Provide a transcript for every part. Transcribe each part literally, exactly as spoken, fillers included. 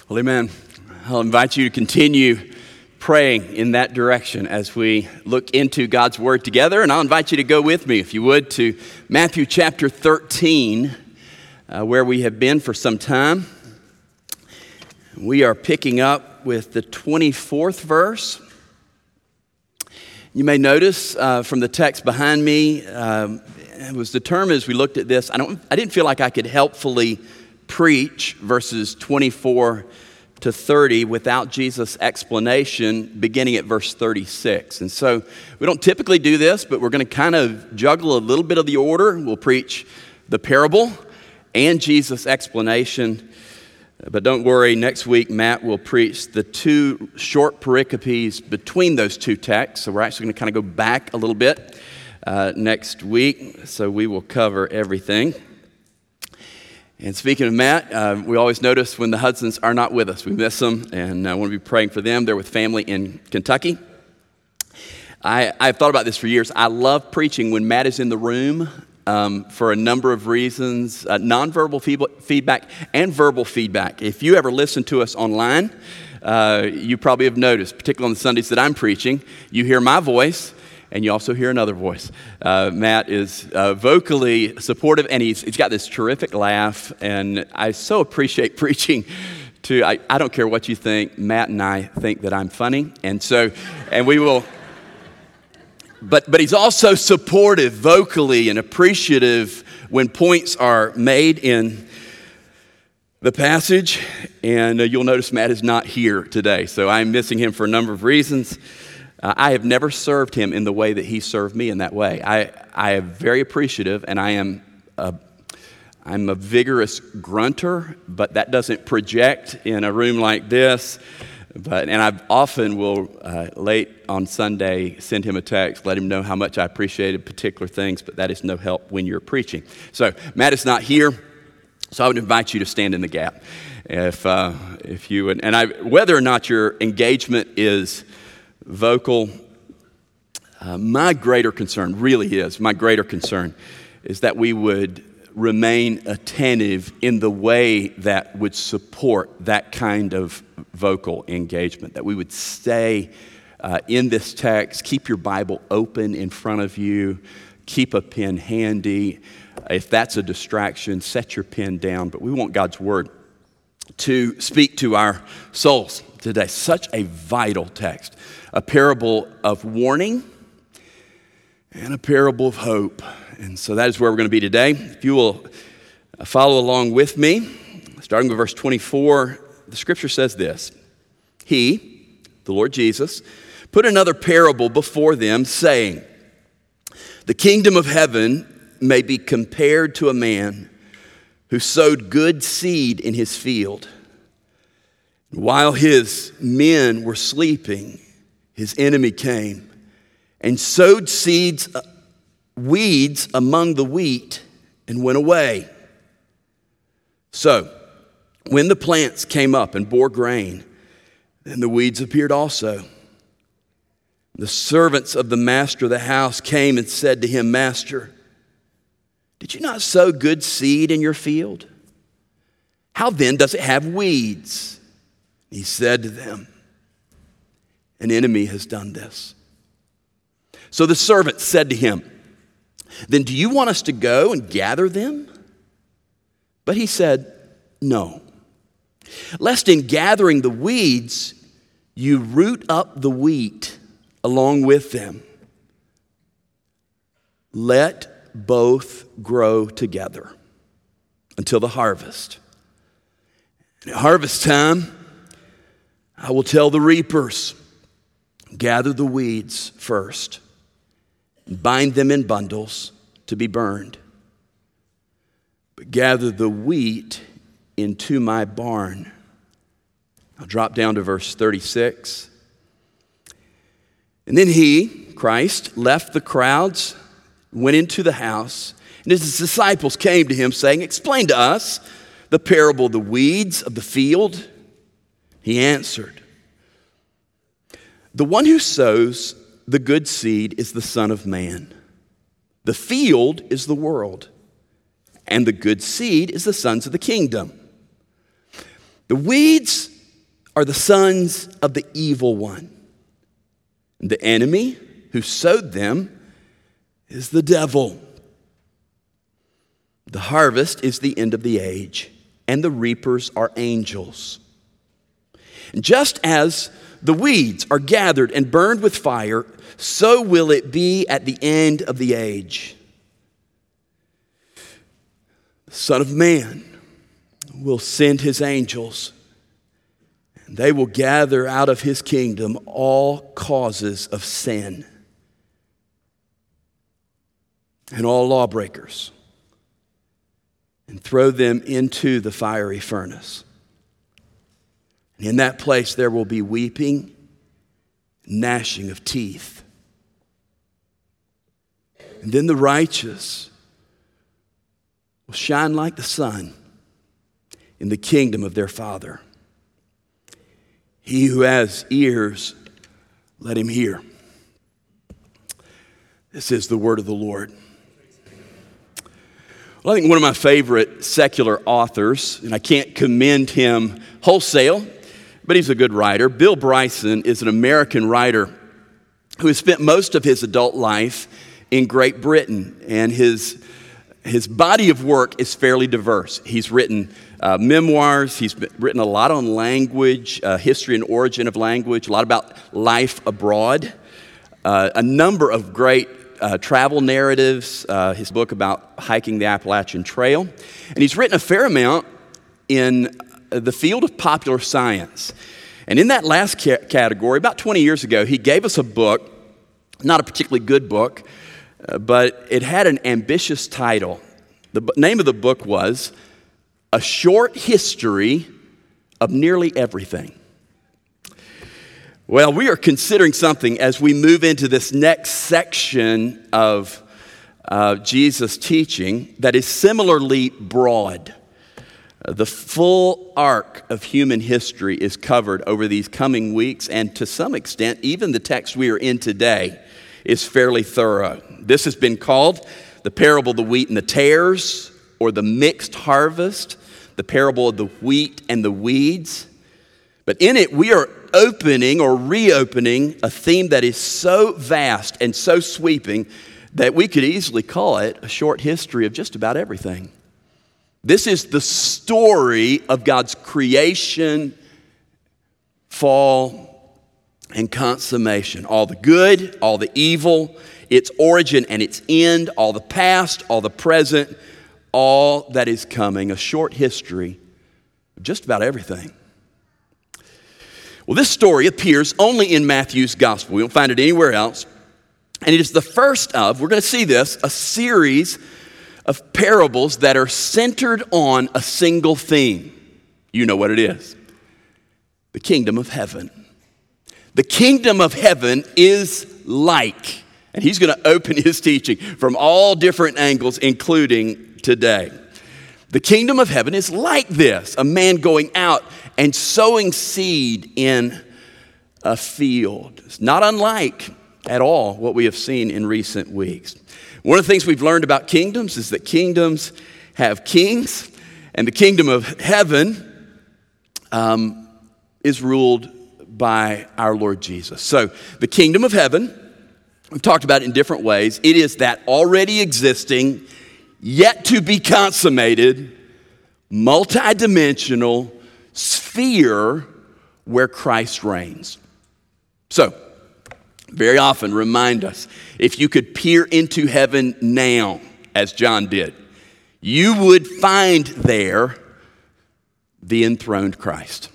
Well, amen. I'll invite you to continue praying in that direction as we look into God's Word together. And I'll invite you to go with me, if you would, to Matthew chapter thirteen, uh, where we have been for some time. We are picking up with the twenty-fourth verse. You may notice uh, from the text behind me, um, it was determined as we looked at this, I don't, I didn't feel like I could helpfully preach verses twenty-four to thirty without Jesus' explanation beginning at verse thirty-six. And so we don't typically do this, but we're going to kind of juggle a little bit of the order. We'll preach the parable and Jesus' explanation. But don't worry, next week Matt will preach the two short pericopes between those two texts. So we're actually going to kind of go back a little bit uh, next week. So we will cover everything. And speaking of Matt, uh, we always notice when the Hudsons are not with us. We miss them, and I want to be praying for them. They're with family in Kentucky. I, I've thought about this for years. I love preaching when Matt is in the room um, for a number of reasons, uh, nonverbal feedb- feedback and verbal feedback. If you ever listen to us online, uh, you probably have noticed, particularly on the Sundays that I'm preaching, you hear my voice, and you also hear another voice. Uh, Matt is uh, vocally supportive, and he's, he's got this terrific laugh, and I so appreciate preaching to, I, I don't care what you think, Matt and I think that I'm funny, and so, and we will, but, but he's also supportive vocally and appreciative when points are made in the passage, and uh, you'll notice Matt is not here today, so I'm missing him for a number of reasons. Uh, I have never served him in the way that he served me in that way. I, I am very appreciative, and I am a, I'm a vigorous grunter, but that doesn't project in a room like this. But and I often will, uh, late on Sunday, send him a text, let him know how much I appreciated particular things, but that is no help when you're preaching. So Matt is not here, so I would invite you to stand in the gap. If, uh, if you would, and I, whether or not your engagement is vocal, uh, my greater concern really is, my greater concern is that we would remain attentive in the way that would support that kind of vocal engagement, that we would stay uh, in this text, keep your Bible open in front of you, keep a pen handy. If that's a distraction, set your pen down, but we want God's Word to speak to our souls today. Such a vital text. A parable of warning and a parable of hope. And so that is where we're going to be today. If you will follow along with me, starting with verse twenty-four, the scripture says this: He, the Lord Jesus, put another parable before them, saying, The kingdom of heaven may be compared to a man who sowed good seed in his field. While his men were sleeping, his enemy came and sowed seeds, weeds among the wheat and went away. So, when the plants came up and bore grain, then the weeds appeared also. The servants of the master of the house came and said to him, Master, did you not sow good seed in your field? How then does it have weeds? He said to them, An enemy has done this. So the servant said to him, Then do you want us to go and gather them? But he said, No. Lest in gathering the weeds, you root up the wheat along with them. Let both grow together until the harvest. And at harvest time, I will tell the reapers, gather the weeds first, and bind them in bundles to be burned. But gather the wheat into my barn. I'll drop down to verse thirty-six. And then he, Christ, left the crowds, went into the house, and his disciples came to him saying, Explain to us the parable of the weeds of the field. He answered, The one who sows the good seed is the Son of Man. The field is the world, and the good seed is the sons of the kingdom. The weeds are the sons of the evil one. And the enemy who sowed them is the devil. The harvest is the end of the age, and the reapers are angels. And just as the weeds are gathered and burned with fire, so will it be at the end of the age. The Son of Man will send his angels, and they will gather out of his kingdom all causes of sin and all lawbreakers, and throw them into the fiery furnace. And in that place there will be weeping, gnashing of teeth. And then the righteous will shine like the sun in the kingdom of their Father. He who has ears, let him hear. This is the word of the Lord. Well, I think one of my favorite secular authors, and I can't commend him wholesale, but he's a good writer. Bill Bryson is an American writer who has spent most of his adult life in Great Britain, and his, his body of work is fairly diverse. He's written uh, memoirs, he's written a lot on language, uh, history and origin of language, a lot about life abroad, uh, a number of great Uh, travel narratives, uh, his book about hiking the Appalachian Trail. And he's written a fair amount in the field of popular science. And in that last ca- category, about twenty years ago, he gave us a book, not a particularly good book, uh, but it had an ambitious title. The b- name of the book was A Short History of Nearly Everything. Well, we are considering something as we move into this next section of uh, Jesus' teaching that is similarly broad. Uh, the full arc of human history is covered over these coming weeks, and to some extent, even the text we are in today is fairly thorough. This has been called the parable of the wheat and the tares, or the mixed harvest, the parable of the wheat and the weeds. But in it, we are opening or reopening a theme that is so vast and so sweeping that we could easily call it a short history of just about everything. This is the story of God's creation, fall, and consummation. All the good, all the evil, its origin and its end, all the past, all the present, all that is coming. A short history of just about everything. Well, this story appears only in Matthew's gospel. We don't find it anywhere else. And it is the first of, we're going to see this, a series of parables that are centered on a single theme. You know what it is. The kingdom of heaven. The kingdom of heaven is like, and he's going to open his teaching from all different angles, including today. The kingdom of heaven is like this, a man going out and sowing seed in a field. It's not unlike at all what we have seen in recent weeks. One of the things we've learned about kingdoms is that kingdoms have kings, and the kingdom of heaven um, is ruled by our Lord Jesus. So the kingdom of heaven, we've talked about it in different ways. It is that already existing, yet to be consummated, multidimensional sphere where Christ reigns. So, very often remind us, if you could peer into heaven now, as John did, you would find there the enthroned Christ.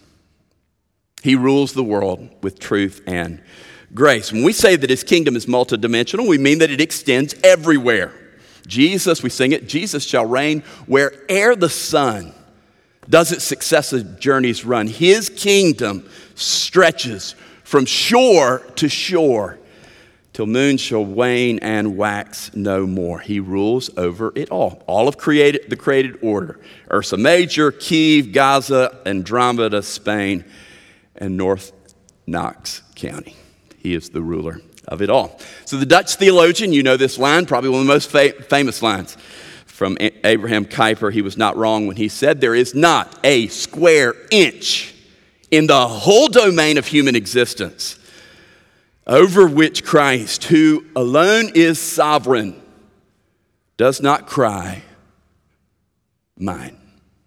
He rules the world with truth and grace. When we say that his kingdom is multidimensional, we mean that it extends everywhere. Jesus, we sing it, Jesus shall reign where'er the sun does its successive journeys run. His kingdom stretches from shore to shore till moon shall wane and wax no more. He rules over it all. All of created, the created order. Ursa Major, Kiev, Gaza, Andromeda, Spain, and North Knox County. He is the ruler of it all. So the Dutch theologian, you know this line, probably one of the most fa- famous lines from Abraham Kuyper. He was not wrong when he said, there is not a square inch in the whole domain of human existence, over which Christ, who alone is sovereign, does not cry, mine.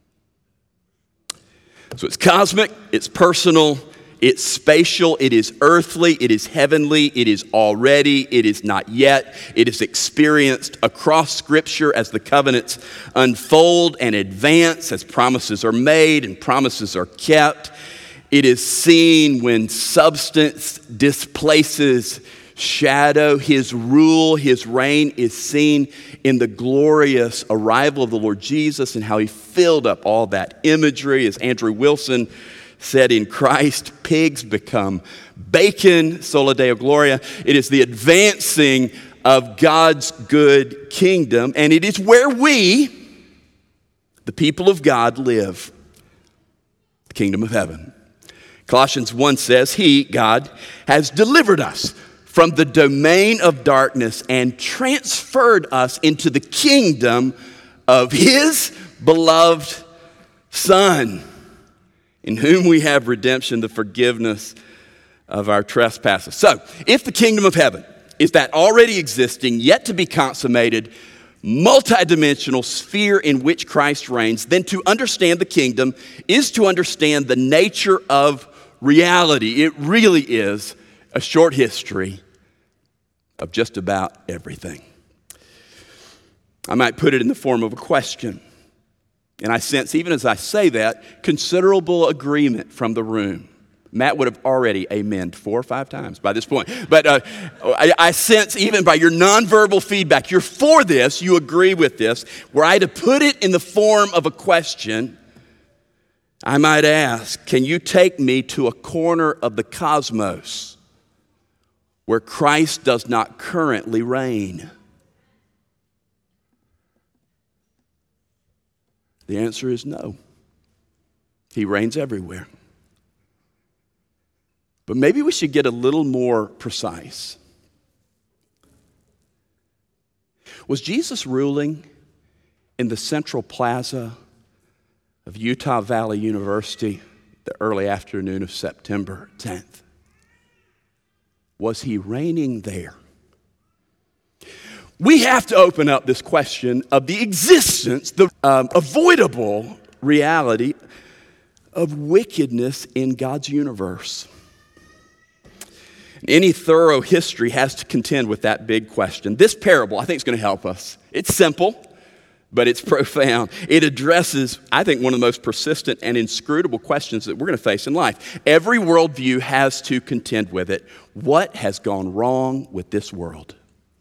So it's cosmic, it's personal, it's spatial, it is earthly, it is heavenly, it is already, it is not yet. It is experienced across Scripture as the covenants unfold and advance, as promises are made and promises are kept. It is seen when substance displaces shadow. His rule, his reign is seen in the glorious arrival of the Lord Jesus and how he filled up all that imagery. As Andrew Wilson said, in Christ, pigs become bacon, sola deo gloria. It is the advancing of God's good kingdom, and it is where we, the people of God, live, the kingdom of heaven. Colossians one says, he, God, has delivered us from the domain of darkness and transferred us into the kingdom of his beloved Son, in whom we have redemption, the forgiveness of our trespasses. So, if the kingdom of heaven is that already existing, yet to be consummated, multidimensional sphere in which Christ reigns, then to understand the kingdom is to understand the nature of reality. It really is a short history of just about everything. I might put it in the form of a question. And I sense, even as I say that, considerable agreement from the room. Matt would have already amened four or five times by this point. But uh, I, I sense, even by your nonverbal feedback, you're for this, you agree with this. Were I to put it in the form of a question, I might ask, can you take me to a corner of the cosmos where Christ does not currently reign? The answer is no. He reigns everywhere. But maybe we should get a little more precise. Was Jesus ruling in the central plaza of Utah Valley University the early afternoon of September tenth? Was he reigning there? We have to open up this question of the existence, the um, avoidable reality of wickedness in God's universe. Any thorough history has to contend with that big question. This parable, I think, is going to help us. It's simple, but it's profound. It addresses, I think, one of the most persistent and inscrutable questions that we're going to face in life. Every worldview has to contend with it. What has gone wrong with this world?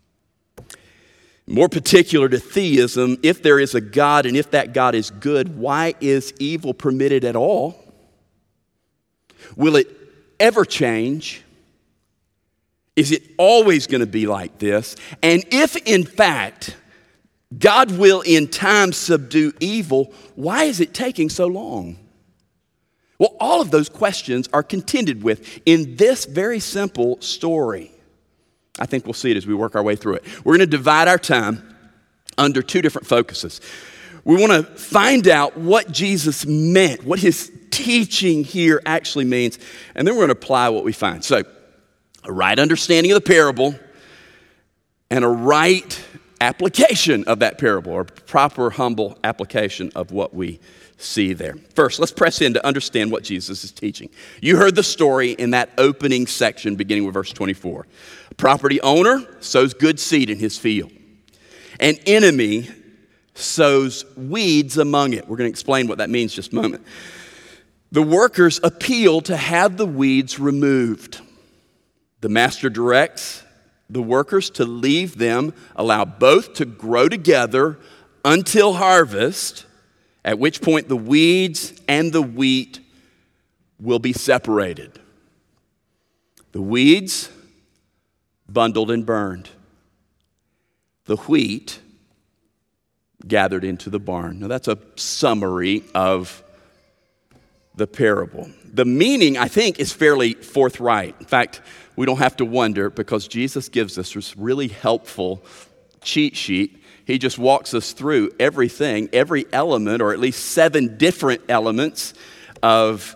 More particular to theism, if there is a God and if that God is good, why is evil permitted at all? Will it ever change? Is it always going to be like this? And if in fact God will in time subdue evil, why is it taking so long? Well, all of those questions are contended with in this very simple story. I think we'll see it as we work our way through it. We're going to divide our time under two different focuses. We want to find out what Jesus meant, what his teaching here actually means, and then we're going to apply what we find. So, a right understanding of the parable and a right application of that parable, or proper, humble application of what we see there. First, let's press in to understand what Jesus is teaching. You heard the story in that opening section beginning with verse twenty-four. A property owner sows good seed in his field. An enemy sows weeds among it. We're going to explain what that means in just a moment. The workers appeal to have the weeds removed. The master directs the workers to leave them, allow both to grow together until harvest, at which point the weeds and the wheat will be separated. The weeds bundled and burned. The wheat gathered into the barn. Now that's a summary of the parable. The meaning, I think, is fairly forthright. In fact, we don't have to wonder because Jesus gives us this really helpful cheat sheet. He just walks us through everything, every element, or at least seven different elements of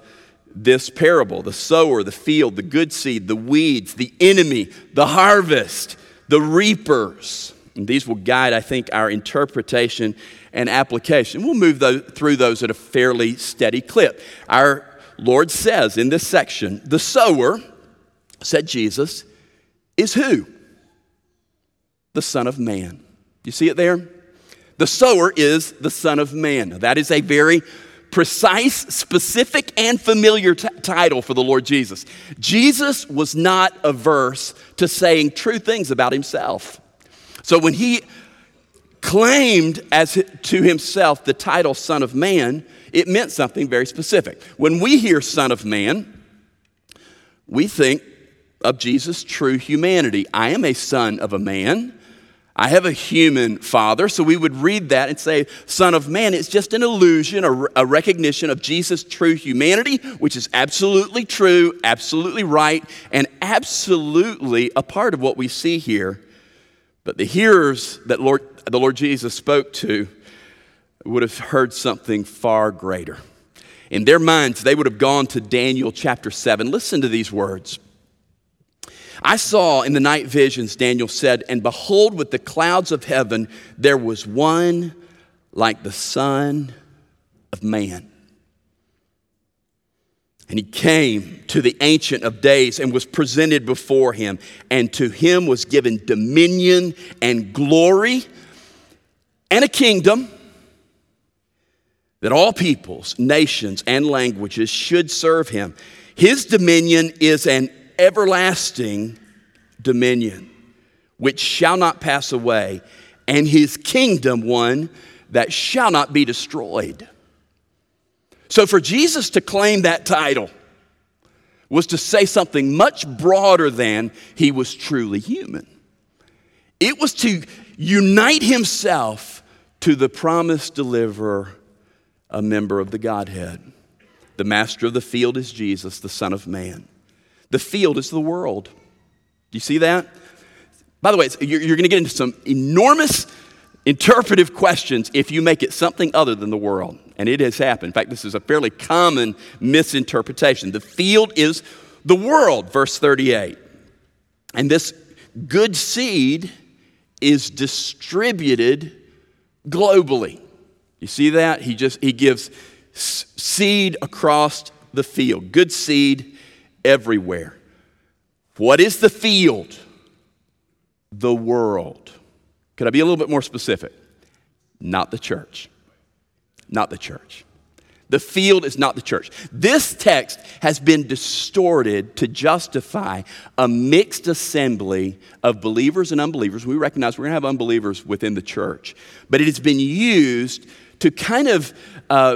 this parable: the sower, the field, the good seed, the weeds, the enemy, the harvest, the reapers. And these will guide, I think, our interpretation and application. We'll move those, through those at a fairly steady clip. Our Lord says in this section, the sower, said Jesus, is who? The Son of Man. You see it there? The sower is the Son of Man. Now, that is a very precise, specific, and familiar t- title for the Lord Jesus. Jesus was not averse to saying true things about himself. So when he claimed as to himself the title Son of Man, it meant something very specific. When we hear Son of Man, we think of Jesus' true humanity. I am a son of a man. I have a human father. So we would read that and say, Son of Man. It's just an illusion, a, a recognition of Jesus' true humanity, which is absolutely true, absolutely right, and absolutely a part of what we see here. But the hearers that Lord, the Lord Jesus spoke to would have heard something far greater. In their minds, they would have gone to Daniel chapter seven. Listen to these words. I saw in the night visions, Daniel said, and behold, with the clouds of heaven, there was one like the Son of Man. And he came to the Ancient of Days and was presented before him. And to him was given dominion and glory and a kingdom that all peoples, nations, and languages should serve him. His dominion is an everlasting dominion which shall not pass away, and his kingdom one that shall not be destroyed. So for Jesus to claim that title was to say something much broader than he was truly human. It was to unite himself to the promised deliverer, a member of the Godhead. The master of the field is Jesus, the Son of Man. The field is the world. Do you see that? By the way, you're, you're going to get into some enormous interpretive questions if you make it something other than the world. And it has happened. In fact, this is a fairly common misinterpretation. The field is the world, verse thirty-eight. And this good seed is distributed globally. You see that? He just he gives seed across the field. Good seed everywhere. What is the field? The world. Could I be a little bit more specific? Not the church. Not the church. The field is not the church. This text has been distorted to justify a mixed assembly of believers and unbelievers. We recognize we're going to have unbelievers within the church. But it has been used to kind of uh,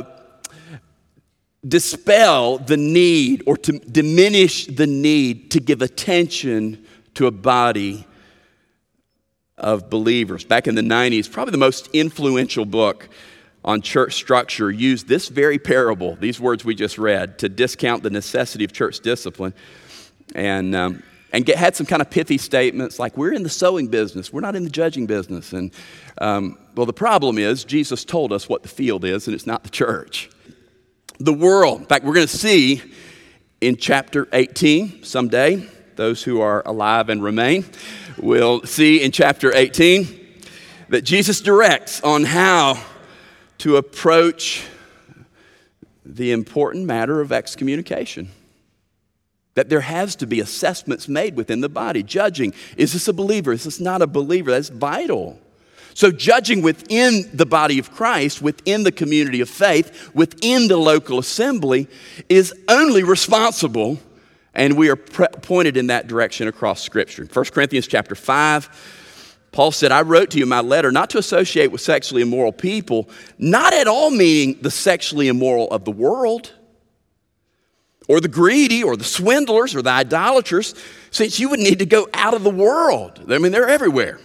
dispel the need or to diminish the need to give attention to a body of believers. Back in the nineties, probably the most influential book on church structure used this very parable, these words we just read, to discount the necessity of church discipline, and um, and get, had some kind of pithy statements like, we're in the sowing business, we're not in the judging business. And um, well, the problem is Jesus told us what the field is, and it's not the church. The world. In fact, we're going to see in chapter eighteen someday, those who are alive and remain will see in chapter eighteen that Jesus directs on how to approach the important matter of excommunication. That there has to be assessments made within the body, judging, is this a believer, is this not a believer? That's vital. So judging within the body of Christ, within the community of faith, within the local assembly is only responsible, and we are pre- pointed in that direction across Scripture. First Corinthians chapter five, Paul said, I wrote to you in my letter not to associate with sexually immoral people, not at all meaning the sexually immoral of the world, or the greedy, or the swindlers, or the idolaters, since you would need to go out of the world. I mean, they're everywhere.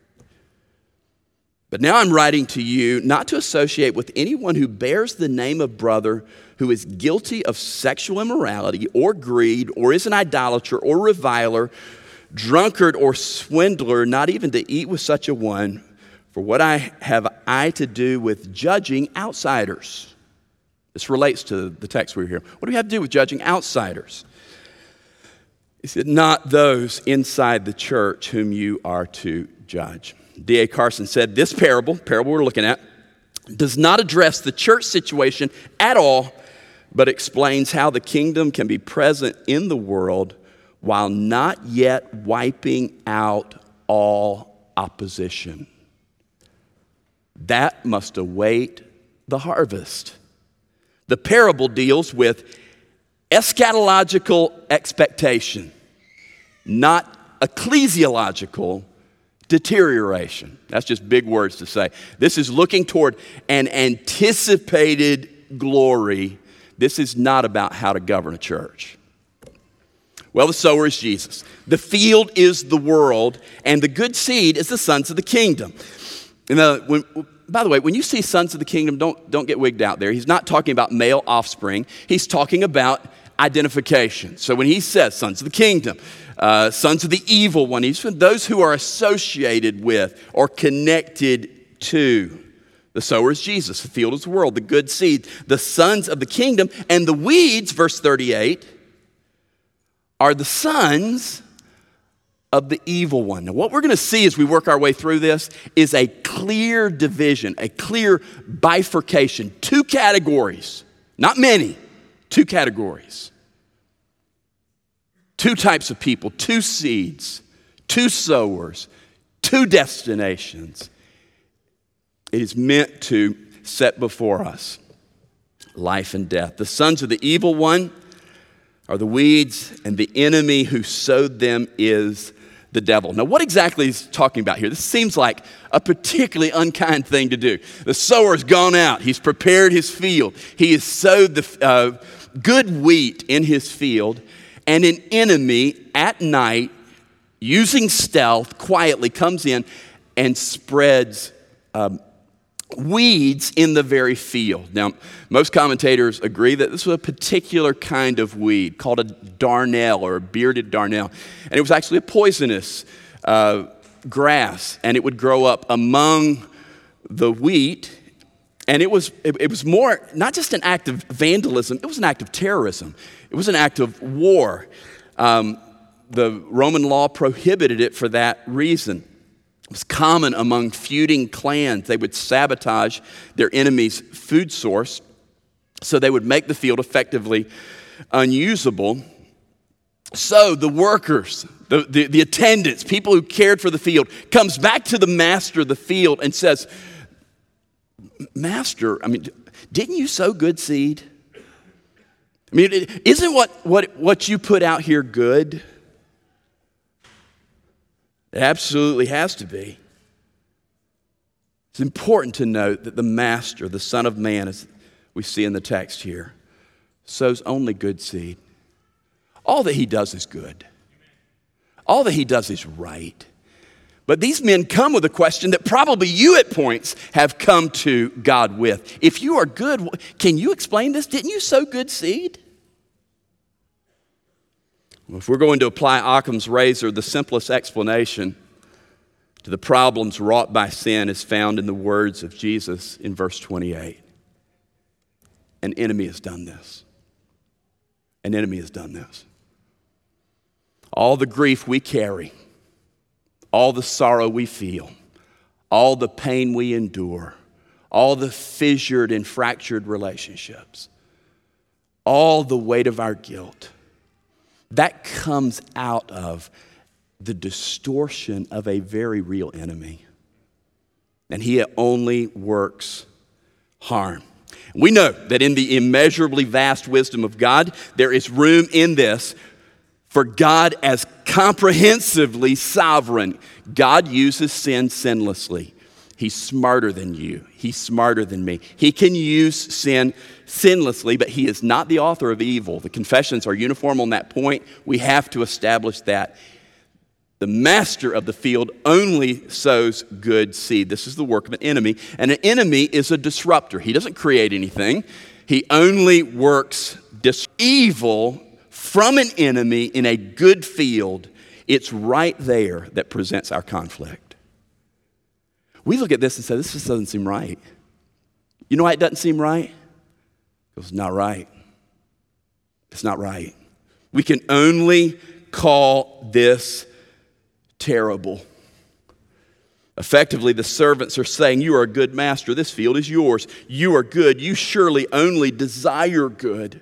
But now I'm writing to you not to associate with anyone who bears the name of brother who is guilty of sexual immorality or greed or is an idolater or reviler, drunkard or swindler, not even to eat with such a one. For what I have I to do with judging outsiders? This relates to the text we hear. What do we have to do with judging outsiders? Is it not those inside the church whom you are to judge? D A Carson said, this parable, parable we're looking at, does not address the church situation at all, but explains how the kingdom can be present in the world while not yet wiping out all opposition. That must await the harvest. The parable deals with eschatological expectation, not ecclesiological deterioration. That's just big words to say. This is looking toward an anticipated glory. This is not about how to govern a church. Well, the sower is Jesus. The field is the world, and the good seed is the sons of the kingdom. And the, when, by the way, when you see sons of the kingdom, don't, don't get wigged out there. He's not talking about male offspring. He's talking about identification. So when he says sons of the kingdom, uh, sons of the evil one, he's those who are associated with or connected to. The sower is Jesus. The field is the world, the good seed, the sons of the kingdom, and the weeds, verse thirty-eight, are the sons of the evil one. Now, what we're going to see as we work our way through this is a clear division, a clear bifurcation, two categories, not many, two categories. Two types of people, two seeds, two sowers, two destinations. It is meant to set before us life and death. The sons of the evil one are the weeds, and the enemy who sowed them is the devil. Now, what exactly is he talking about here? This seems like a particularly unkind thing to do. The sower's gone out. He's prepared his field. He has sowed the uh, good wheat in his field, and an enemy at night, using stealth, quietly comes in and spreads um, weeds in the very field. Now, most commentators agree that this was a particular kind of weed called a darnel or a bearded darnel. And it was actually a poisonous uh, grass, and it would grow up among the wheat. And it was, it, it was more, not just an act of vandalism, it was an act of terrorism. It was an act of war. Um, the Roman law prohibited it for that reason. It was common among feuding clans. They would sabotage their enemy's food source, so they would make the field effectively unusable. So the workers, the, the, the attendants, people who cared for the field, comes back to the master of the field and says, Master, I mean, didn't you sow good seed? I mean, isn't what, what, what you put out here good? It absolutely has to be. It's important to note that the master, the Son of Man, as we see in the text here, sows only good seed. All that he does is good. All that he does is right. But these men come with a question that probably you at points have come to God with. If you are good, can you explain this? Didn't you sow good seed? Well, if we're going to apply Occam's razor, the simplest explanation to the problems wrought by sin is found in the words of Jesus in verse twenty-eight. An enemy has done this. An enemy has done this. All the grief we carry, all the sorrow we feel, all the pain we endure, all the fissured and fractured relationships, all the weight of our guilt, that comes out of the distortion of a very real enemy. And he only works harm. We know that in the immeasurably vast wisdom of God, there is room in this for God as comprehensively sovereign. God uses sin sinlessly. He's smarter than you. He's smarter than me. He can use sin sinlessly, but he is not the author of evil. The confessions are uniform on that point. We have to establish that. The master of the field only sows good seed. This is the work of an enemy, and an enemy is a disruptor. He doesn't create anything. He only works dis- evil from an enemy in a good field. It's right there that presents our conflict. We look at this and say, this just doesn't seem right. You know why it doesn't seem right? It's not right. It's not right. We can only call this terrible. Effectively, the servants are saying, you are a good master. This field is yours. You are good. You surely only desire good.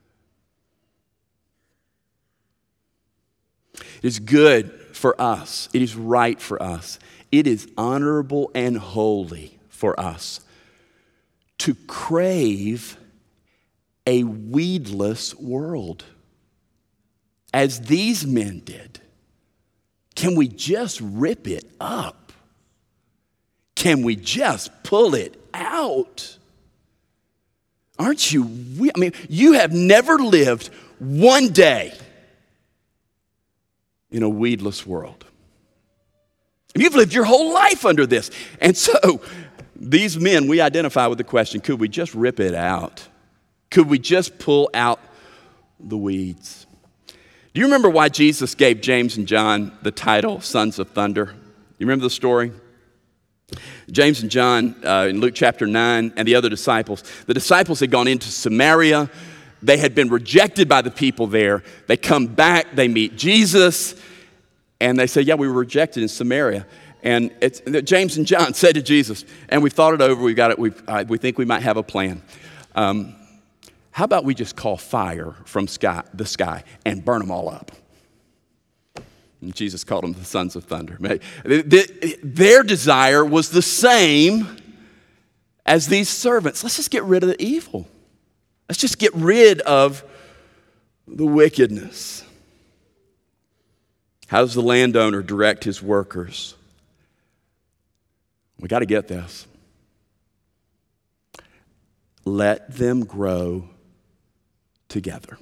It is good for us. It is right for us. It is honorable and holy for us to crave a weedless world, as these men did. Can we just rip it up? Can we just pull it out? Aren't you? I mean, you have never lived one day in a weedless world. You've lived your whole life under this. And so these men, we identify with the question, could we just rip it out? Could we just pull out the weeds? Do you remember why Jesus gave James and John the title Sons of Thunder? You remember the story? James and John uh, in Luke chapter nine and the other disciples. The disciples had gone into Samaria. They had been rejected by the people there. They come back, they meet Jesus, and they say, yeah, we were rejected in Samaria. And it's, James and John said to Jesus, and we've thought it over, we've got it, we've, uh, we think we might have a plan. Um, how about we just call fire from sky, the sky and burn them all up? And Jesus called them the sons of thunder. Their desire was the same as these servants. Let's just get rid of the evil. Let's just get rid of the wickedness. How does the landowner direct his workers? We got to get this. Let them grow together.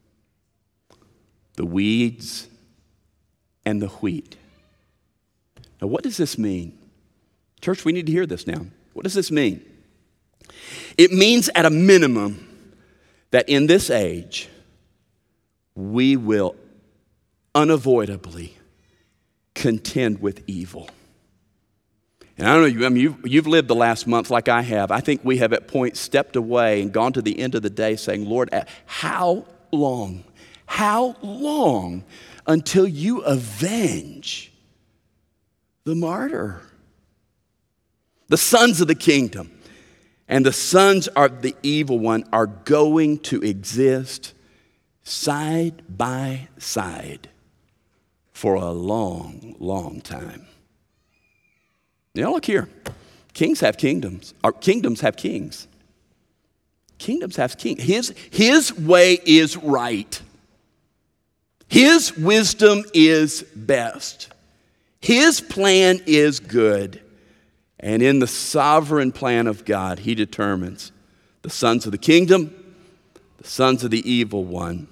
The weeds and the wheat. Now, what does this mean? Church, we need to hear this now. What does this mean? It means at a minimum that in this age, we will unavoidably contend with evil. And I don't know, I mean, you've, you've lived the last month like I have. I think we have at points stepped away and gone to the end of the day saying, Lord, how long, how long until you avenge the martyr? The sons of the kingdom and the sons of the evil one are going to exist side by side for a long, long time. Now look here. Kings have kingdoms. Or kingdoms have kings. Kingdoms have kings. His, his way is right. His wisdom is best. His plan is good. And in the sovereign plan of God, he determines the sons of the kingdom, the sons of the evil one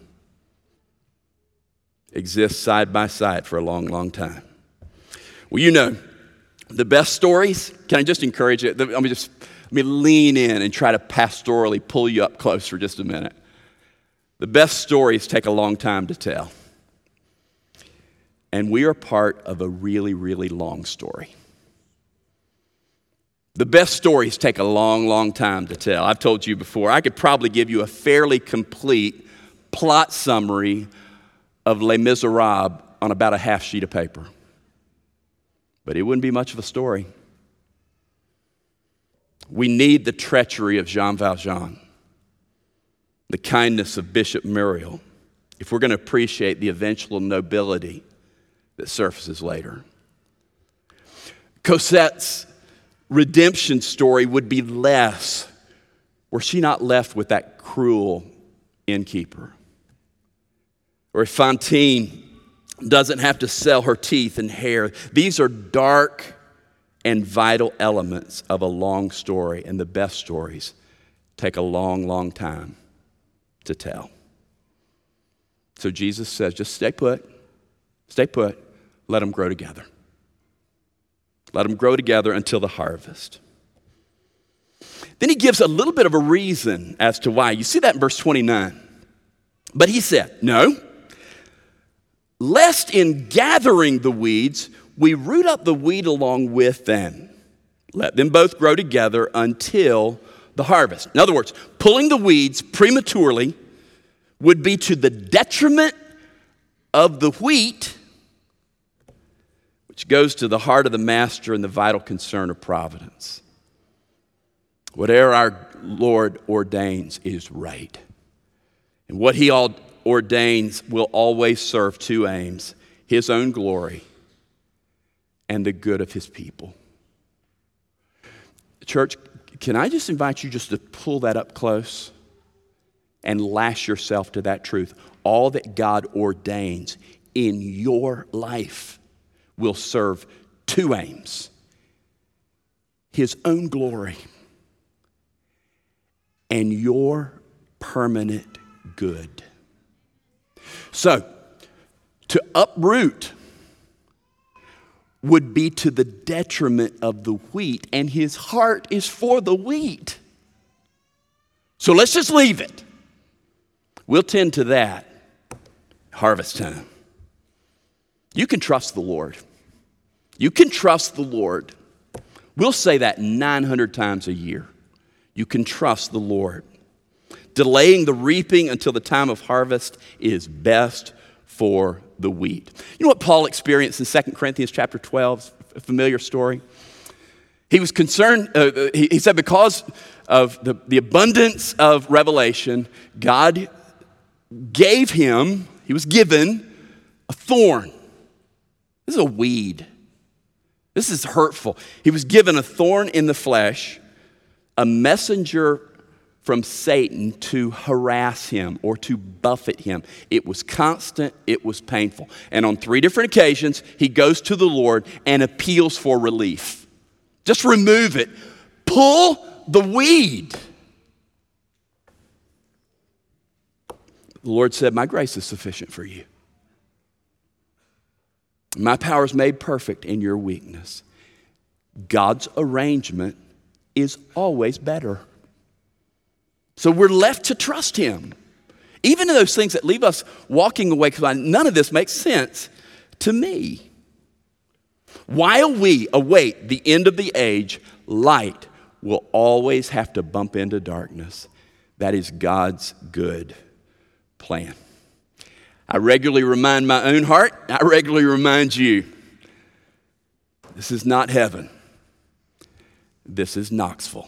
exist side by side for a long, long time. Well, you know, the best stories, can I just encourage you? Let me just let me lean in and try to pastorally pull you up close for just a minute. The best stories take a long time to tell. And we are part of a really, really long story. The best stories take a long, long time to tell. I've told you before, I could probably give you a fairly complete plot summary of Les Miserables on about a half sheet of paper. But it wouldn't be much of a story. We need the treachery of Jean Valjean, the kindness of Bishop Muriel, if we're going to appreciate the eventual nobility that surfaces later. Cosette's redemption story would be less were she not left with that cruel innkeeper. Or if Fantine doesn't have to sell her teeth and hair. These are dark and vital elements of a long story, and the best stories take a long, long time to tell. So Jesus says, just stay put, stay put, let them grow together. Let them grow together until the harvest. Then he gives a little bit of a reason as to why. You see that in verse twenty-nine. But he said, no, lest in gathering the weeds, we root up the wheat along with them. Let them both grow together until the harvest. In other words, pulling the weeds prematurely would be to the detriment of the wheat, which goes to the heart of the master and the vital concern of providence. Whatever our Lord ordains is right. And what he all ordains will always serve two aims: his own glory and the good of his people. Church, can I just invite you just to pull that up close and lash yourself to that truth? All that God ordains in your life will serve two aims: his own glory and your permanent good. So, to uproot would be to the detriment of the wheat, and his heart is for the wheat. So let's just leave it. We'll tend to that harvest time. You can trust the Lord. You can trust the Lord. We'll say that nine hundred times a year. You can trust the Lord. Delaying the reaping until the time of harvest is best for the wheat. You know what Paul experienced in Second Corinthians chapter twelve, a familiar story? He was concerned, uh, he, he said because of the, the abundance of revelation, God gave him, he was given a thorn. This is a weed. This is hurtful. He was given a thorn in the flesh, a messenger from Satan to harass him or to buffet him. It was constant, it was painful. And on three different occasions, he goes to the Lord and appeals for relief. Just remove it. Pull the weed. The Lord said, my grace is sufficient for you. My power is made perfect in your weakness. God's arrangement is always better. So we're left to trust him. Even in those things that leave us walking away, because none of this makes sense to me. While we await the end of the age, light will always have to bump into darkness. That is God's good plan. I regularly remind my own heart, I regularly remind you, this is not heaven. This is Knoxville.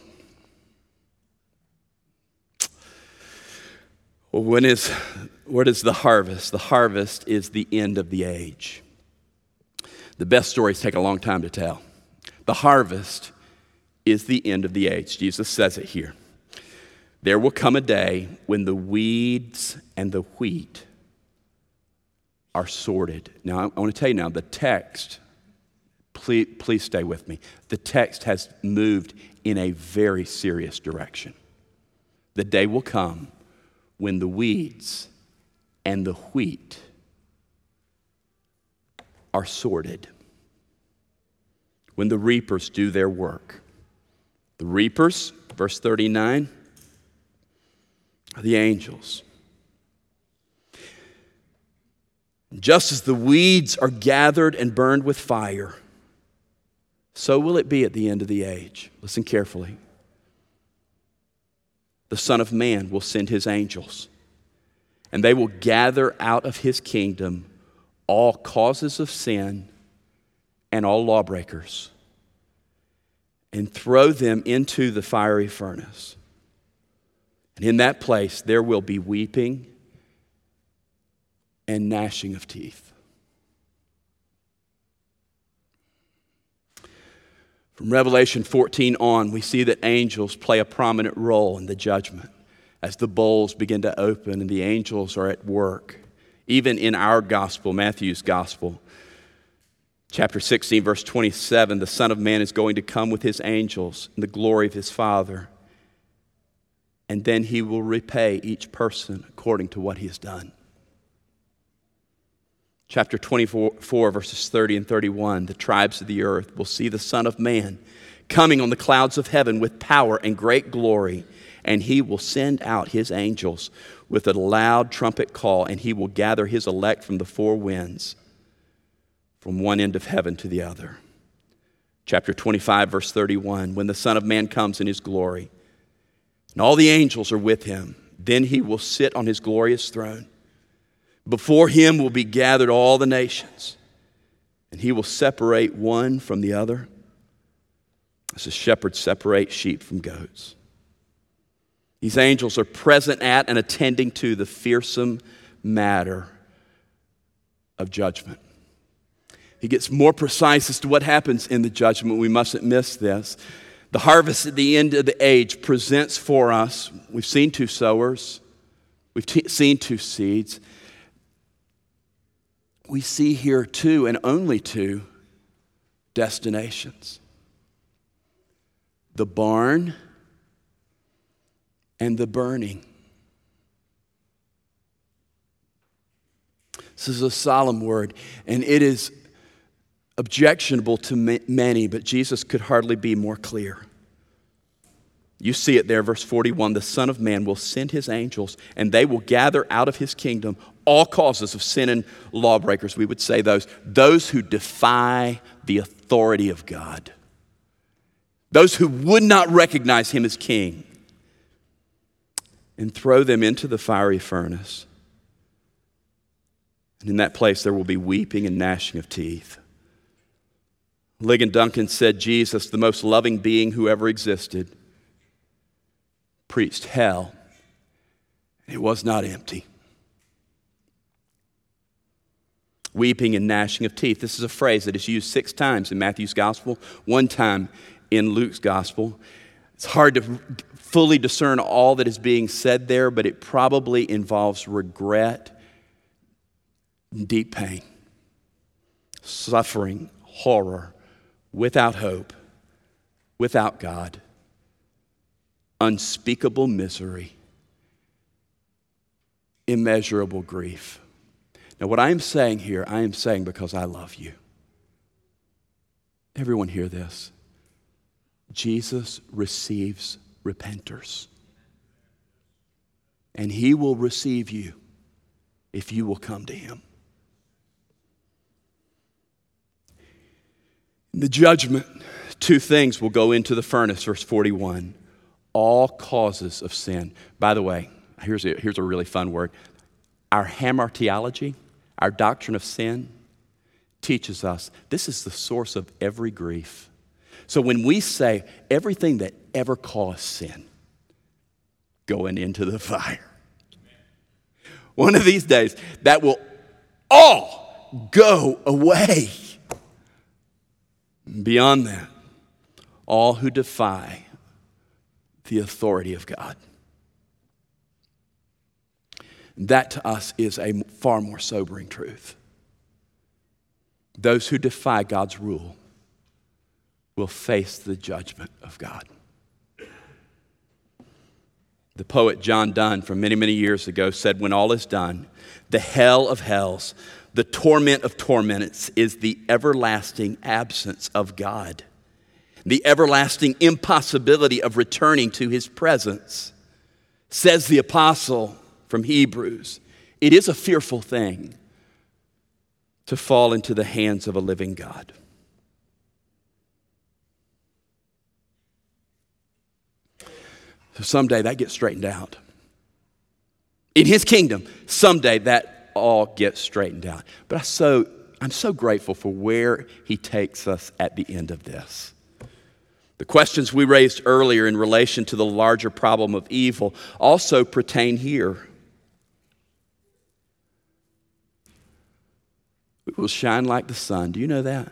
Well, when is, what is the harvest? The harvest is the end of the age. The best stories take a long time to tell. The harvest is the end of the age. Jesus says it here. There will come a day when the weeds and the wheat are sorted. Now, I want to tell you now, the text, please, please stay with me. The text has moved in a very serious direction. The day will come when the weeds and the wheat are sorted. When the reapers do their work. The reapers, verse thirty-nine, are the angels. Just as the weeds are gathered and burned with fire, so will it be at the end of the age. Listen carefully. The Son of Man will send his angels, and they will gather out of his kingdom all causes of sin and all lawbreakers, and throw them into the fiery furnace. And in that place there will be weeping and gnashing of teeth. From Revelation fourteen on, we see that angels play a prominent role in the judgment as the bowls begin to open and the angels are at work. Even in our gospel, Matthew's gospel, chapter sixteen, verse twenty-seven, the Son of Man is going to come with his angels in the glory of his Father, and then he will repay each person according to what he has done. Chapter twenty-four, verses thirty and thirty-one, the tribes of the earth will see the Son of Man coming on the clouds of heaven with power and great glory, and he will send out his angels with a loud trumpet call, and he will gather his elect from the four winds, from one end of heaven to the other. Chapter twenty-five, verse thirty-one, when the Son of Man comes in his glory, and all the angels are with him. Then he will sit on his glorious throne. Before him will be gathered all the nations, and he will separate one from the other, as a shepherd separates sheep from goats. These angels are present at and attending to the fearsome matter of judgment. He gets more precise as to what happens in the judgment. We mustn't miss this. The harvest at the end of the age presents for us, we've seen two sowers, we've t- seen two seeds. We see here two and only two destinations: the barn and the burning. This is a solemn word, and it is objectionable to many, but Jesus could hardly be more clear. You see it there, verse forty-one, the Son of Man will send his angels, and they will gather out of his kingdom all causes of sin and lawbreakers. We would say those, those who defy the authority of God, those who would not recognize him as king, and throw them into the fiery furnace. And in that place there will be weeping and gnashing of teeth. Ligon Duncan said Jesus, the most loving being who ever existed, preached hell, and it was not empty. Weeping and gnashing of teeth. This is a phrase that is used six times in Matthew's gospel, one time in Luke's gospel. It's hard to fully discern all that is being said there, but it probably involves regret, deep pain, suffering, horror, without hope, without God, unspeakable misery, immeasurable grief. Now, what I am saying here, I am saying because I love you. Everyone hear this. Jesus receives repenters. And he will receive you if you will come to him. In the judgment, two things will go into the furnace, verse forty-one. All causes of sin. By the way, here's a, here's a really fun word. Our hamartiology, our doctrine of sin, teaches us this is the source of every grief. So when we say everything that ever caused sin going into the fire, one of these days that will all go away. Beyond that, all who defy the authority of God. That to us is a far more sobering truth. Those who defy God's rule will face the judgment of God. The poet John Donne from many, many years ago said, when all is done, the hell of hells, the torment of torments is the everlasting absence of God, the everlasting impossibility of returning to his presence. Says the apostle from Hebrews, it is a fearful thing to fall into the hands of a living God. So someday that gets straightened out. In his kingdom, someday that all gets straightened out. But I so, I'm so grateful for where he takes us at the end of this. The questions we raised earlier in relation to the larger problem of evil also pertain here. We will shine like the sun. Do you know that?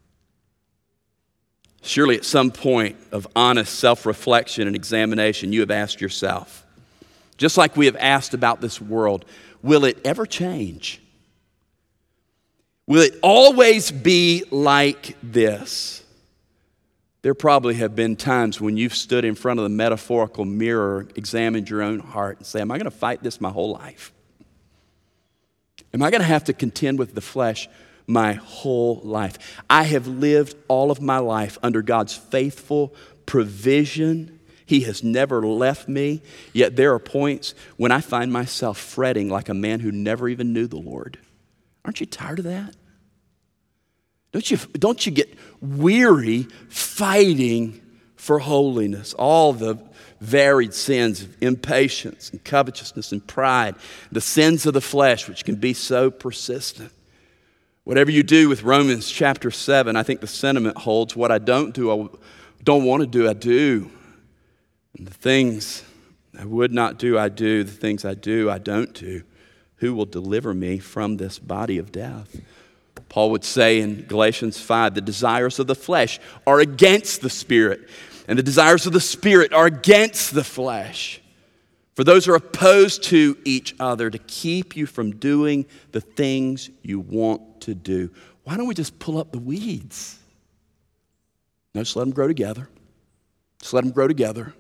Surely at some point of honest self-reflection and examination, you have asked yourself, just like we have asked about this world, will it ever change? Will it always be like this? There probably have been times when you've stood in front of the metaphorical mirror, examined your own heart, and say, am I going to fight this my whole life? Am I going to have to contend with the flesh my whole life? I have lived all of my life under God's faithful provision. He has never left me, yet there are points when I find myself fretting like a man who never even knew the Lord. Aren't you tired of that? Don't you, don't you get weary fighting for holiness, all the varied sins of impatience and covetousness and pride, the sins of the flesh, which can be so persistent. Whatever you do with Romans chapter seven, I think the sentiment holds, what I don't do, I don't want to do, I do. And the things I would not do, I do. The things I do, I don't do. Who will deliver me from this body of death? Paul would say in Galatians five, the desires of the flesh are against the Spirit, and the desires of the Spirit are against the flesh. For those are opposed to each other to keep you from doing the things you want to do. Why don't we just pull up the weeds? No, just let them grow together. Just let them grow together.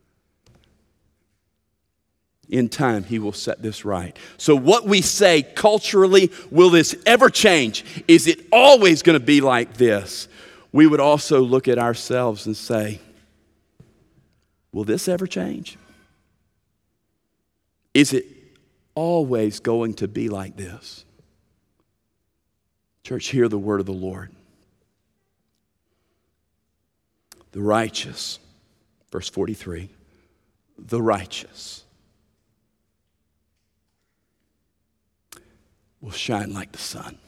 In time, he will set this right. So what we say culturally, will this ever change? Is it always going to be like this? We would also look at ourselves and say, will this ever change? Is it always going to be like this? Church, hear the word of the Lord. The righteous, verse forty-three, the righteous will shine like the sun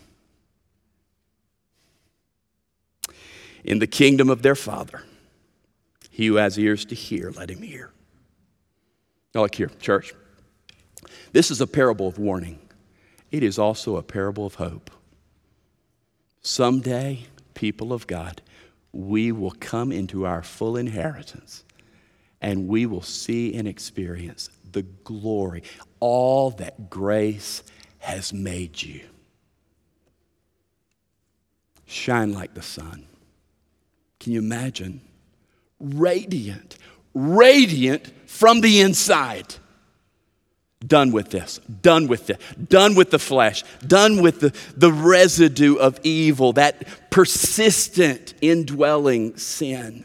in the kingdom of their Father. He who has ears to hear, let him hear. Now look here, church. This is a parable of warning. It is also a parable of hope. Someday, people of God, we will come into our full inheritance and we will see and experience the glory, all that grace has made you. Shine like the sun. Can you imagine? Radiant, radiant from the inside. Done with this, done with it, done with the flesh, done with the, the residue of evil, that persistent indwelling sin.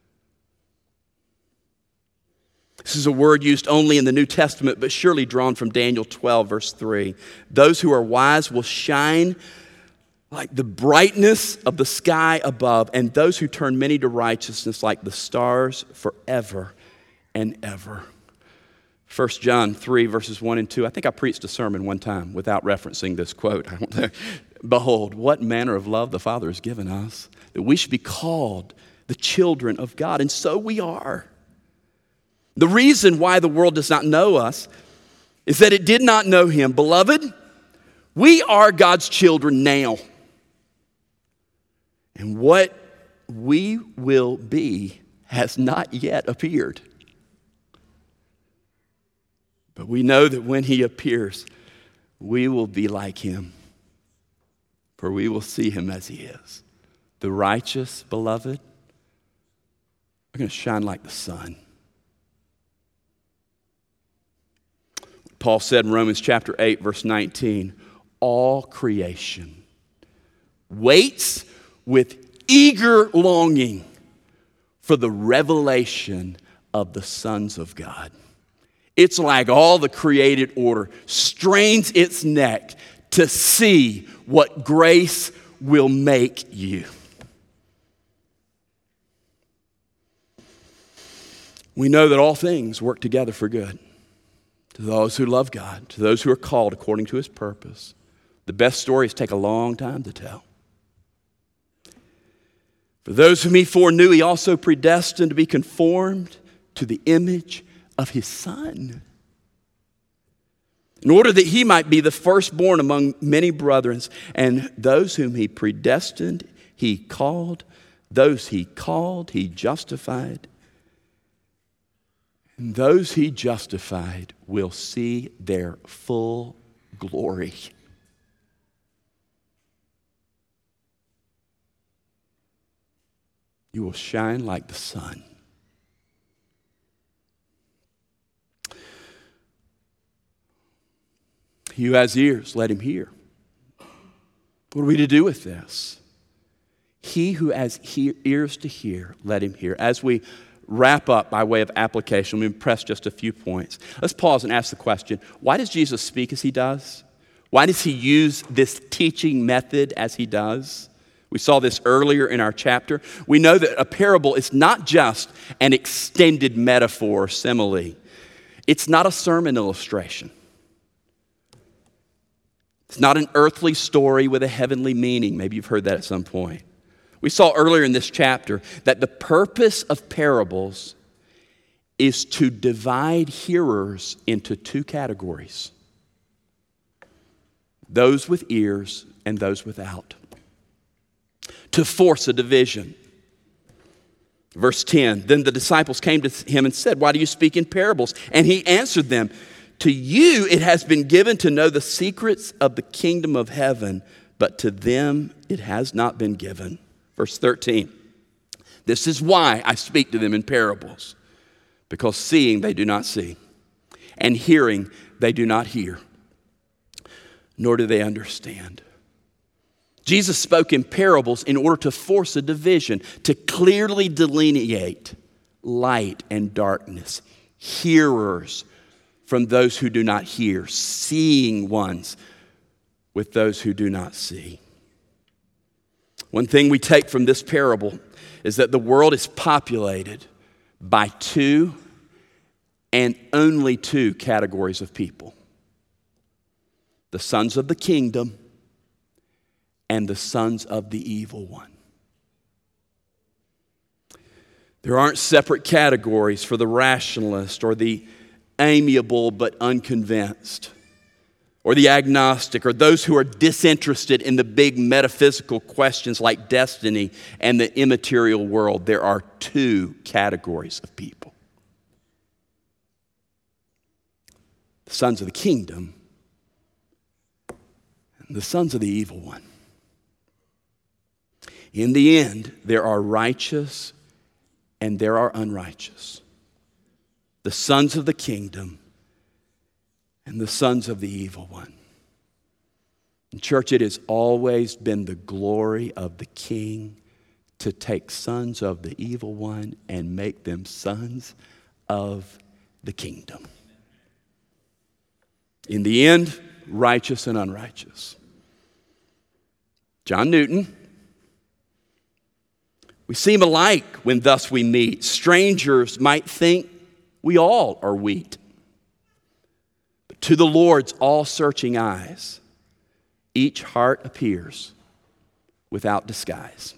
This is a word used only in the New Testament, but surely drawn from Daniel twelve, verse three. Those who are wise will shine like the brightness of the sky above, and those who turn many to righteousness like the stars forever and ever. First John three, verses one and two. I think I preached a sermon one time without referencing this quote. Behold, what manner of love the Father has given us, that we should be called the children of God, and so we are. The reason why the world does not know us is that it did not know him. Beloved, we are God's children now. And what we will be has not yet appeared. But we know that when he appears, we will be like him, for we will see him as he is. The righteous, beloved, are going to shine like the sun. Paul said in Romans chapter eight, verse nineteen, all creation waits with eager longing for the revelation of the sons of God. It's like all the created order strains its neck to see what grace will make you. We know that all things work together for good to those who love God, to those who are called according to his purpose. The best stories take a long time to tell. For those whom he foreknew, he also predestined to be conformed to the image of his Son, in order that he might be the firstborn among many brethren. And those whom he predestined, he called. Those he called, he justified. And those he justified will see their full glory. You will shine like the sun. He who has ears, let him hear. What are we to do with this? He who has he- ears to hear, let him hear. As we wrap up by way of application, let me press just a few points. Let's pause and ask the question, why does Jesus speak as he does? Why does he use this teaching method as he does? We saw this earlier in our chapter. We know that a parable is not just an extended metaphor or simile. It's not a sermon illustration. It's not an earthly story with a heavenly meaning. Maybe you've heard that at some point. We saw earlier in this chapter that the purpose of parables is to divide hearers into two categories: those with ears and those without. To force a division. Verse ten, then the disciples came to him and said, "Why do you speak in parables?" And he answered them, "To you it has been given to know the secrets of the kingdom of heaven, but to them it has not been given." Verse thirteen, this is why I speak to them in parables, because seeing they do not see, and hearing they do not hear, nor do they understand. Jesus spoke in parables in order to force a division, to clearly delineate light and darkness, hearers from those who do not hear, seeing ones with those who do not see. One thing we take from this parable is that the world is populated by two and only two categories of people: the sons of the kingdom and the sons of the evil one. There aren't separate categories for the rationalist or the amiable but unconvinced, or the agnostic, or those who are disinterested in the big metaphysical questions like destiny and the immaterial world. There are two categories of people: the sons of the kingdom and the sons of the evil one. In the end, there are righteous and there are unrighteous. The sons of the kingdom and the sons of the evil one. In church, it has always been the glory of the King to take sons of the evil one and make them sons of the kingdom. In the end, righteous and unrighteous. John Newton, we seem alike when thus we meet. Strangers might think we all are wheat. But to the Lord's all-searching eyes, each heart appears without disguise.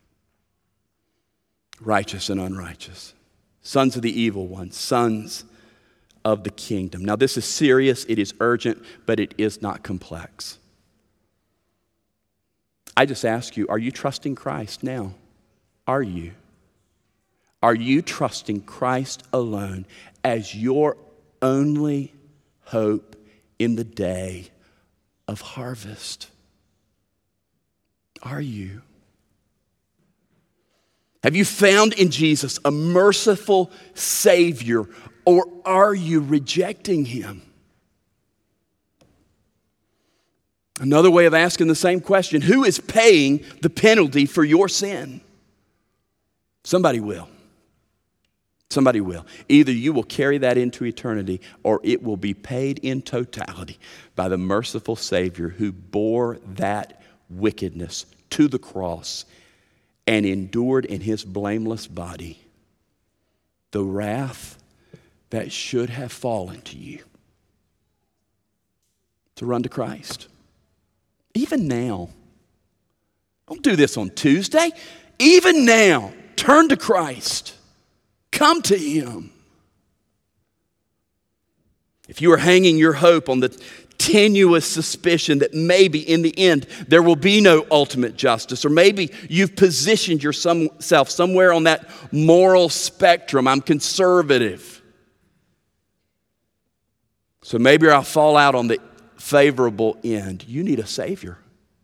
Righteous and unrighteous. Sons of the evil one. Sons of the kingdom. Now this is serious, it is urgent, but it is not complex. I just ask you, are you trusting Christ now? Are you? Are you trusting Christ alone as your only hope in the day of harvest? Are you? Have you found in Jesus a merciful Savior, or are you rejecting him? Another way of asking the same question: who is paying the penalty for your sin? Somebody will. Somebody will. Either you will carry that into eternity, or it will be paid in totality by the merciful Savior who bore that wickedness to the cross and endured in his blameless body the wrath that should have fallen to you. To run to Christ. Even now. Don't do this on Tuesday. Even now. Turn to Christ. Come to him. If you are hanging your hope on the tenuous suspicion that maybe in the end there will be no ultimate justice, or maybe you've positioned yourself somewhere on that moral spectrum, I'm conservative, so maybe I'll fall out on the favorable end. You need a Savior.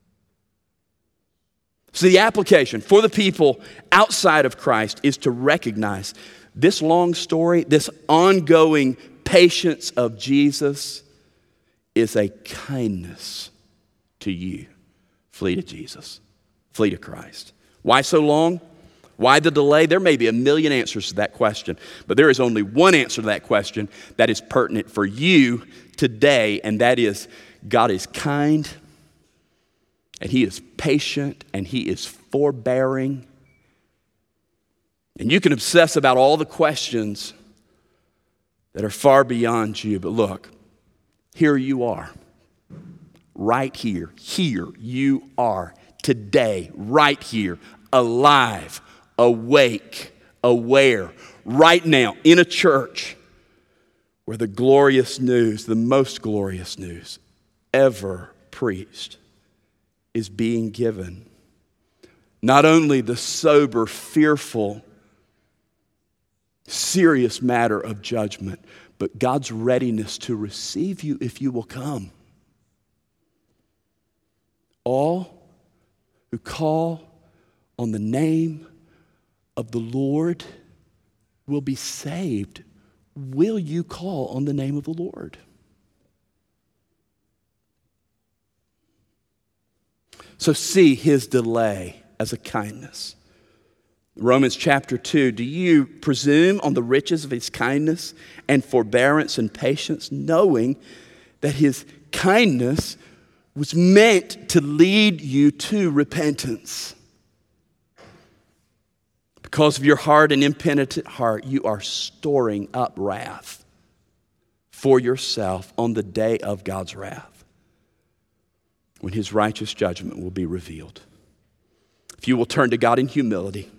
So the application for the people outside of Christ is to recognize this long story, this ongoing patience of Jesus is a kindness to you. Flee to Jesus. Flee to Christ. Why so long? Why the delay? There may be a million answers to that question, but there is only one answer to that question that is pertinent for you today, and that is God is kind and he is patient, and he is forbearing. And you can obsess about all the questions that are far beyond you, but look, here you are, right here. Here you are today, right here, alive, awake, aware, right now in a church where the glorious news, the most glorious news ever preached, is being given. Not only the sober, fearful, serious matter of judgment, but God's readiness to receive you if you will come. All who call on the name of the Lord will be saved. Will you call on the name of the Lord? So see his delay as a kindness. Romans chapter two, do you presume on the riches of his kindness and forbearance and patience, knowing that his kindness was meant to lead you to repentance? Because of your hard and impenitent heart, you are storing up wrath for yourself on the day of God's wrath, when his righteous judgment will be revealed. If you will turn to God in humility,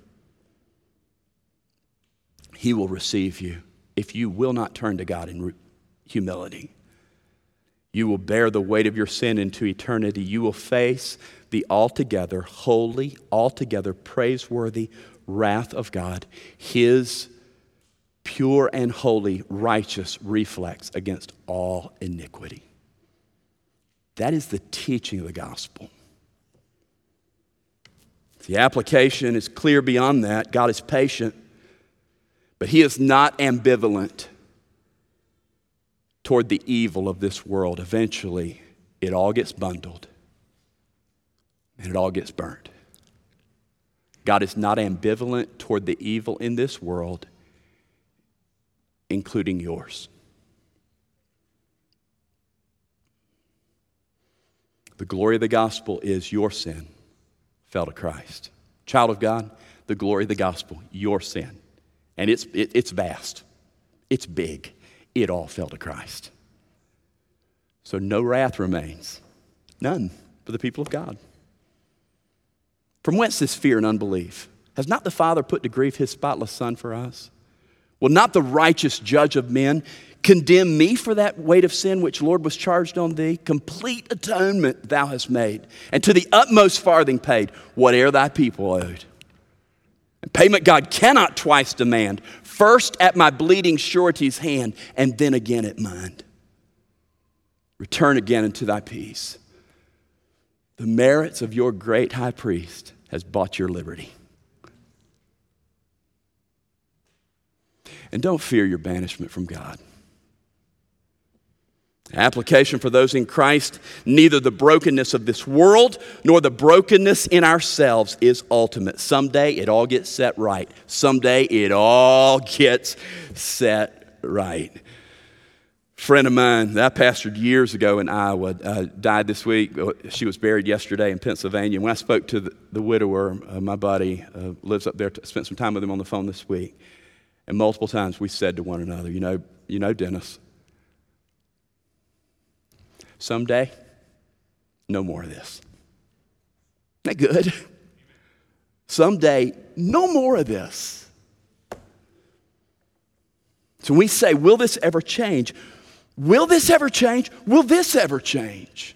he will receive you. If you will not turn to God in humility, you will bear the weight of your sin into eternity. You will face the altogether holy, altogether praiseworthy wrath of God, his pure and holy, righteous reflex against all iniquity. That is the teaching of the gospel. The application is clear beyond that. God is patient, but he is not ambivalent toward the evil of this world. Eventually, it all gets bundled and it all gets burned. God is not ambivalent toward the evil in this world, including yours. The glory of the gospel is your sin fell to Christ. Child of God, the glory of the gospel, your sin. And it's, it, it's vast. It's big. It all fell to Christ. So no wrath remains. None for the people of God. From whence this fear and unbelief? Has not the Father put to grief his spotless Son for us? Will not the righteous judge of men condemn me for that weight of sin which, Lord, was charged on thee? Complete atonement thou hast made, and to the utmost farthing paid whate'er thy people owed. And payment God cannot twice demand, first at my bleeding surety's hand, and then again at mine. Return again unto thy peace. The merits of your great high priest has bought your liberty. And don't fear your banishment from God. Application for those in Christ, neither the brokenness of this world nor the brokenness in ourselves is ultimate. Someday it all gets set right. Someday it all gets set right. A friend of mine that I pastored years ago in Iowa uh, died this week. She was buried yesterday in Pennsylvania. When I spoke to the, the widower, uh, my buddy uh, lives up there, spent some time with him on the phone this week. And multiple times we said to one another, you know, you know, Dennis, someday, no more of this. Isn't that good? Someday, no more of this. So when we say, will this ever change? Will this ever change? Will this ever change?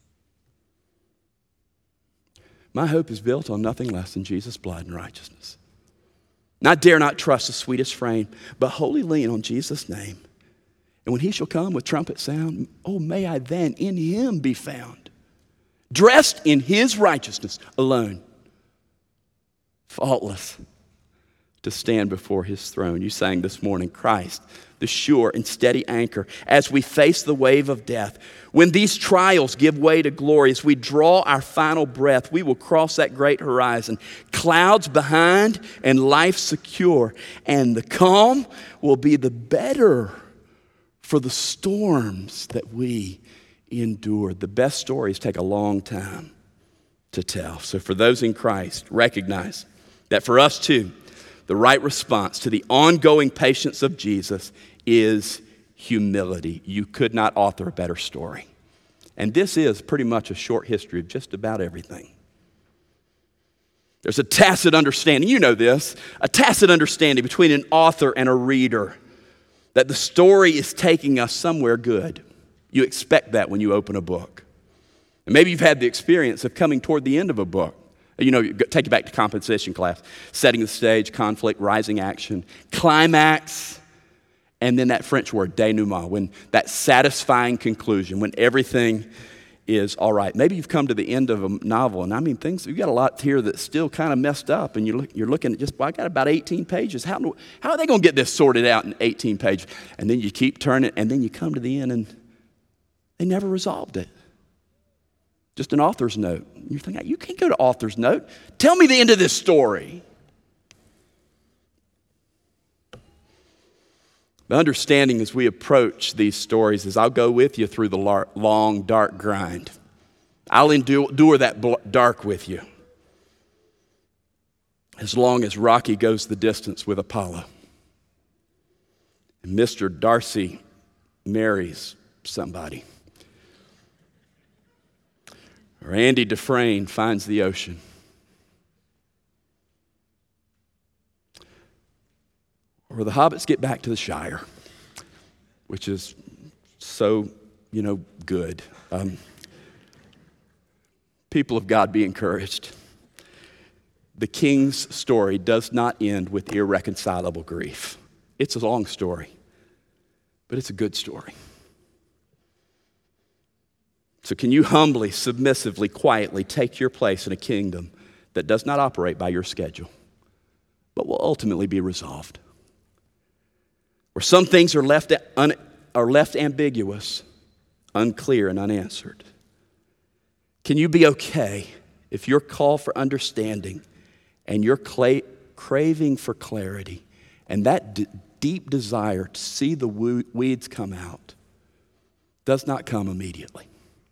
My hope is built on nothing less than Jesus' blood and righteousness. And I dare not trust the sweetest frame, but wholly lean on Jesus' name. And when he shall come with trumpet sound, oh, may I then in him be found, dressed in his righteousness alone, faultless, to stand before his throne. You sang this morning, Christ, the sure and steady anchor, as we face the wave of death. When these trials give way to glory, as we draw our final breath, we will cross that great horizon. Clouds behind and life secure, and the calm will be the better for the storms that we endured. The best stories take a long time to tell. So for those in Christ, recognize that for us too, the right response to the ongoing patience of Jesus is humility. You could not author a better story. And this is pretty much a short history of just about everything. There's a tacit understanding, you know this, a tacit understanding between an author and a reader that the story is taking us somewhere good. You expect that when you open a book. And maybe you've had the experience of coming toward the end of a book. You know, take it back to composition class, setting the stage, conflict, rising action, climax, and then that French word, denouement, when that satisfying conclusion, when everything is all right. Maybe you've come to the end of a novel, and I mean, things, you've got a lot here that's still kind of messed up, and you're, look, you're looking at just, well, I got about eighteen pages. How, do, how are they going to get this sorted out in eighteen pages? And then you keep turning, and then you come to the end, and they never resolved it. Just an author's note. You're thinking, you can't go to author's note. Tell me the end of this story. The understanding as we approach these stories is I'll go with you through the long, dark grind. I'll endure that dark with you as long as Rocky goes the distance with Apollo. And Mister Darcy marries somebody. Or Andy Dufresne finds the ocean. Or the hobbits get back to the Shire, which is so, you know, good. Um, people of God, be encouraged. The king's story does not end with irreconcilable grief. It's a long story, but it's a good story. So can you humbly, submissively, quietly take your place in a kingdom that does not operate by your schedule, but will ultimately be resolved? Where some things are left, un, are left ambiguous, unclear, and unanswered. Can you be okay if your call for understanding and your cla- craving for clarity and that d- deep desire to see the wo- weeds come out does not come immediately?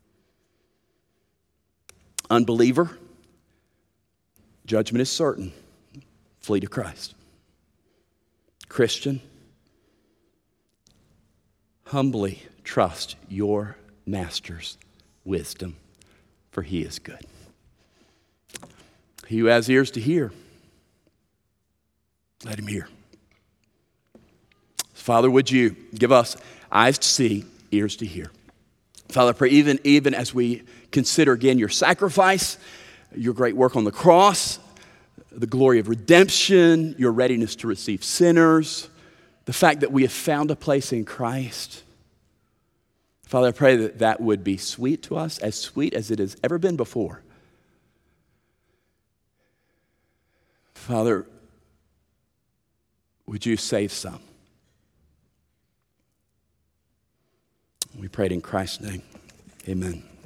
Unbeliever, judgment is certain. Flee to Christ. Christian, humbly trust your master's wisdom, for he is good. He who has ears to hear, let him hear. Father, would you give us eyes to see, ears to hear? Father, I pray even, even as we consider again your sacrifice, your great work on the cross, the glory of redemption, your readiness to receive sinners, the fact that we have found a place in Christ. Father, I pray that that would be sweet to us, as sweet as it has ever been before. Father, would you save some? We prayed in Christ's name. Amen.